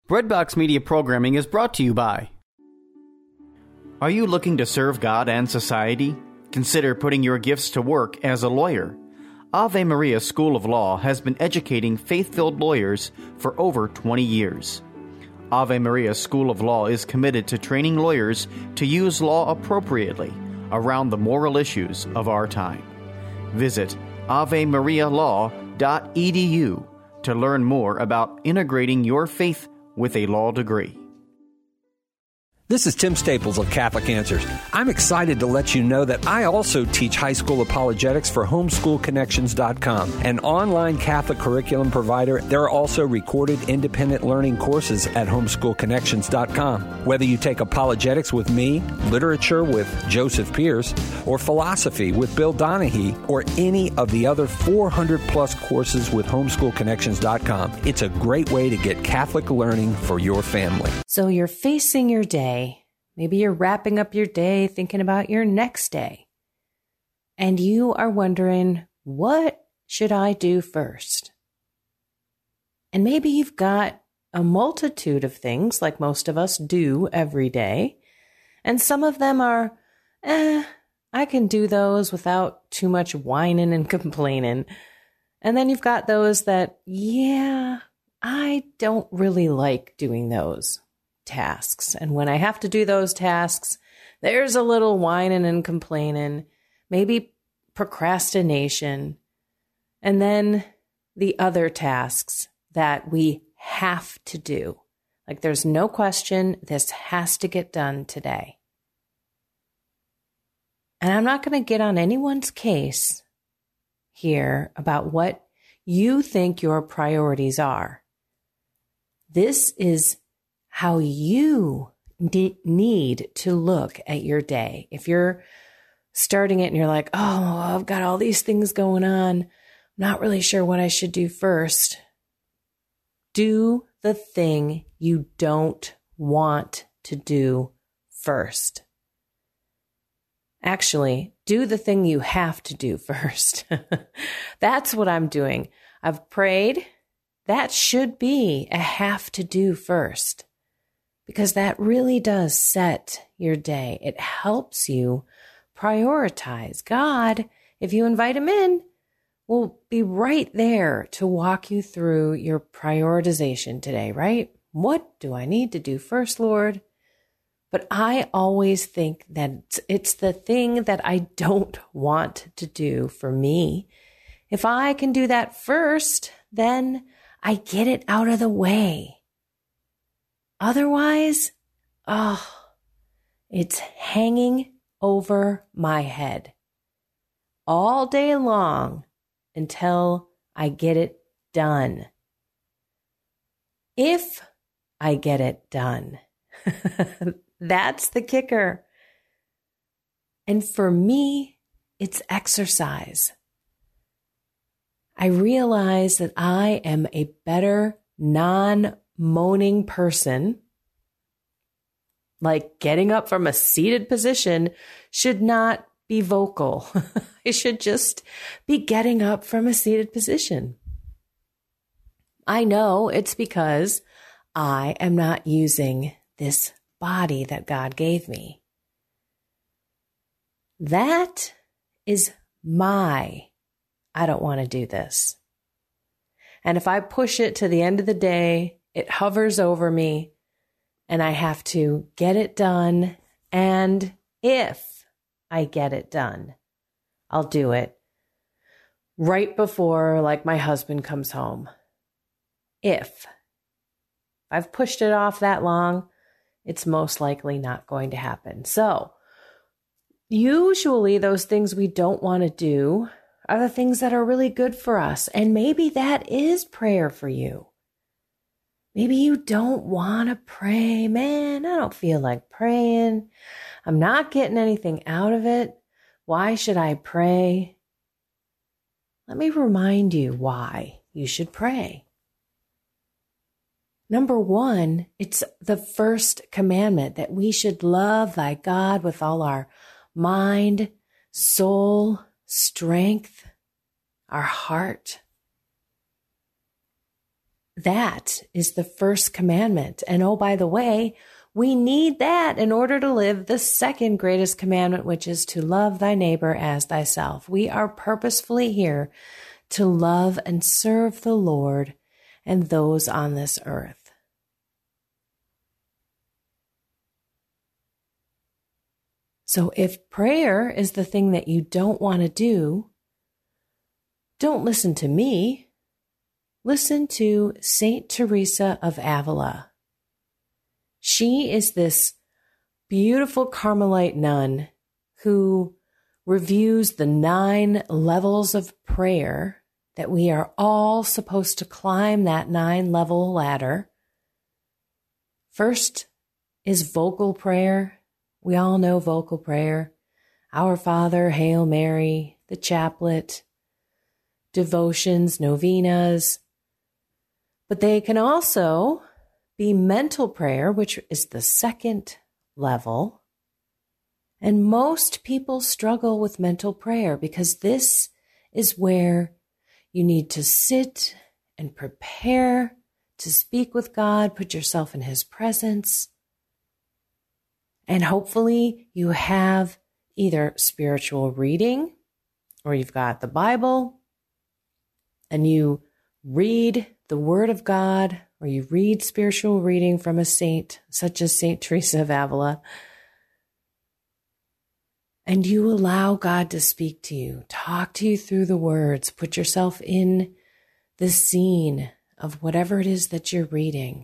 Breadbox Media Programming is brought to you by... Are you looking to serve God and society? Consider putting your gifts to work as a lawyer. Ave Maria School of Law has been educating faith-filled lawyers for over 20 years. Ave Maria School of Law is committed to training lawyers to use law appropriately around the moral issues of our time. Visit avemarialaw.edu to learn more about integrating your faith with a law degree. This is Tim Staples of Catholic Answers. I'm excited to let you know that I also teach high school apologetics for homeschoolconnections.com, an online Catholic curriculum provider. There are also recorded independent learning courses at homeschoolconnections.com. Whether you take apologetics with me, literature with Joseph Pierce, or philosophy with Bill Donahue, or any of the other 400-plus courses with homeschoolconnections.com, it's a great way to get Catholic learning for your family. So you're facing your day. Maybe you're wrapping up your day, thinking about your next day. And you are wondering, what should I do first? And maybe you've got a multitude of things, like most of us do every day. And some of them are, I can do those without too much whining and complaining. And then you've got those that, I don't really like doing those tasks. And when I have to do those tasks, there's a little whining and complaining, maybe procrastination. And then the other tasks that we have to do. Like there's no question, this has to get done today. And I'm not going to get on anyone's case here about what you think your priorities are. This is how you need to look at your day. If you're starting it and you're like, oh, I've got all these things going on, I'm not really sure what I should do first. Do the thing you don't want to do first. Actually, do the thing you have to do first. That's what I'm doing. I've prayed. That should be a have to do first. Because that really does set your day. It helps you prioritize. God, if you invite him in, will be right there to walk you through your prioritization today, right? What do I need to do first, Lord? But I always think that it's the thing that I don't want to do for me. If I can do that first, then I get it out of the way. Otherwise, it's hanging over my head all day long until I get it done. If I get it done, that's the kicker. And for me, it's exercise. I realize that I am a better non-moaning person. Like getting up from a seated position should not be vocal. I should just be getting up from a seated position. I know it's because I am not using this body that God gave me. That is I don't want to do this. And if I push it to the end of the day, it hovers over me and I have to get it done. And if I get it done, I'll do it right before, like, my husband comes home. If I've pushed it off that long, it's most likely not going to happen. So usually those things we don't want to do are the things that are really good for us. And maybe that is prayer for you. Maybe you don't want to pray. Man, I don't feel like praying. I'm not getting anything out of it. Why should I pray? Let me remind you why you should pray. Number one, it's the first commandment that we should love thy God with all our mind, soul, strength, our heart. That is the first commandment. And oh, by the way, we need that in order to live the second greatest commandment, which is to love thy neighbor as thyself. We are purposefully here to love and serve the Lord and those on this earth. So if prayer is the thing that you don't want to do, don't listen to me. Listen to Saint Teresa of Avila. She is this beautiful Carmelite nun who reviews the 9 levels of prayer that we are all supposed to climb that 9-level ladder. First is vocal prayer. We all know vocal prayer. Our Father, Hail Mary, the chaplet, devotions, novenas. But they can also be mental prayer, which is the second level. And most people struggle with mental prayer because this is where you need to sit and prepare to speak with God, put yourself in His presence. And hopefully you have either spiritual reading or you've got the Bible and you read the Word of God, or you read spiritual reading from a saint, such as Saint Teresa of Avila, and you allow God to speak to you, talk to you through the words, put yourself in the scene of whatever it is that you're reading.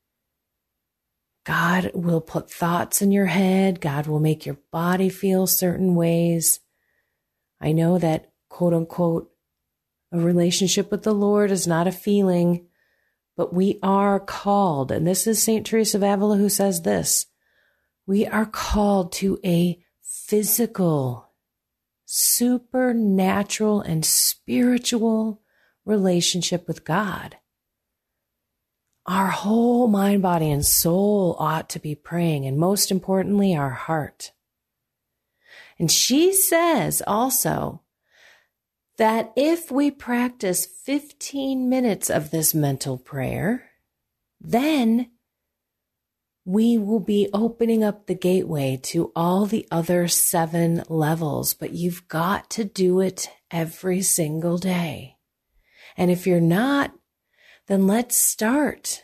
God will put thoughts in your head. God will make your body feel certain ways. I know that, quote unquote, a relationship with the Lord is not a feeling, but we are called, and this is Saint Teresa of Avila who says this, we are called to a physical, supernatural, and spiritual relationship with God. Our whole mind, body, and soul ought to be praying, and most importantly, our heart. And she says also that if we practice 15 minutes of this mental prayer, then we will be opening up the gateway to all the other 7 levels. But you've got to do it every single day. And if you're not, then let's start.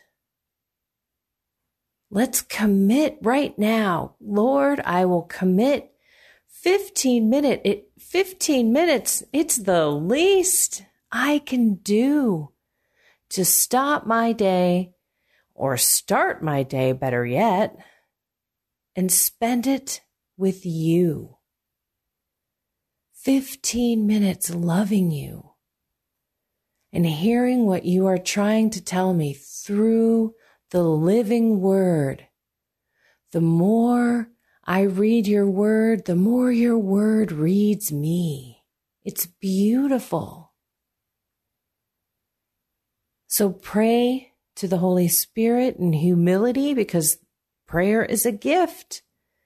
Let's commit right now. Lord, I will commit 15 minutes, it's the least I can do to stop my day or start my day, better yet, and spend it with you. 15 minutes loving you and hearing what you are trying to tell me through the living word. The more I read your word, the more your word reads me. It's beautiful. So pray to the Holy Spirit in humility because prayer is a gift.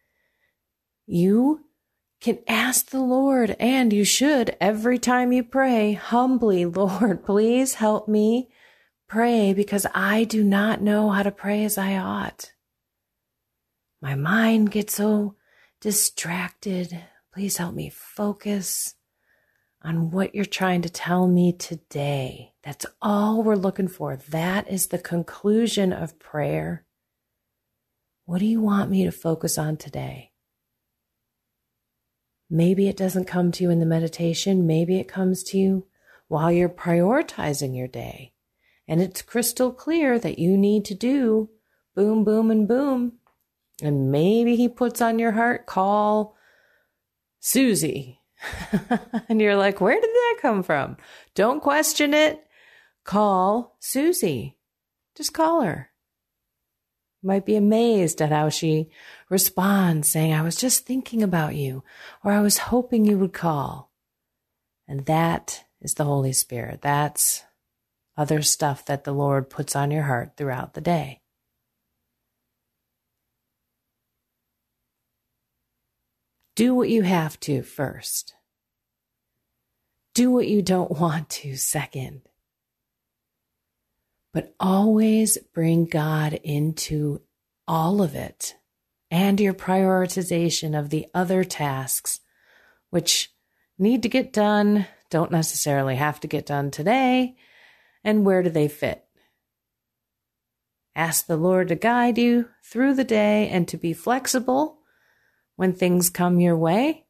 You can ask the Lord, and you should every time you pray, humbly, Lord, please help me pray because I do not know how to pray as I ought. My mind gets so distracted. Please help me focus on what you're trying to tell me today. That's all we're looking for. That is the conclusion of prayer. What do you want me to focus on today? Maybe it doesn't come to you in the meditation. Maybe it comes to you while you're prioritizing your day. And it's crystal clear that you need to do boom, boom, and boom. And maybe he puts on your heart, call Susie. And you're like, where did that come from? Don't question it. Call Susie. Just call her. You might be amazed at how she responds, saying, I was just thinking about you, or I was hoping you would call. And that is the Holy Spirit. That's other stuff that the Lord puts on your heart throughout the day. Do what you have to first. Do what you don't want to second. But always bring God into all of it and your prioritization of the other tasks, which need to get done, don't necessarily have to get done today, and where do they fit? Ask the Lord to guide you through the day and to be flexible when things come your way,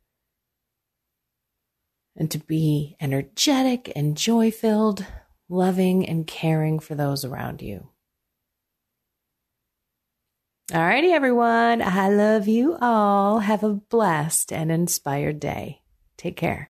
and to be energetic and joy-filled, loving and caring for those around you. Alrighty, everyone. I love you all. Have a blessed and inspired day. Take care.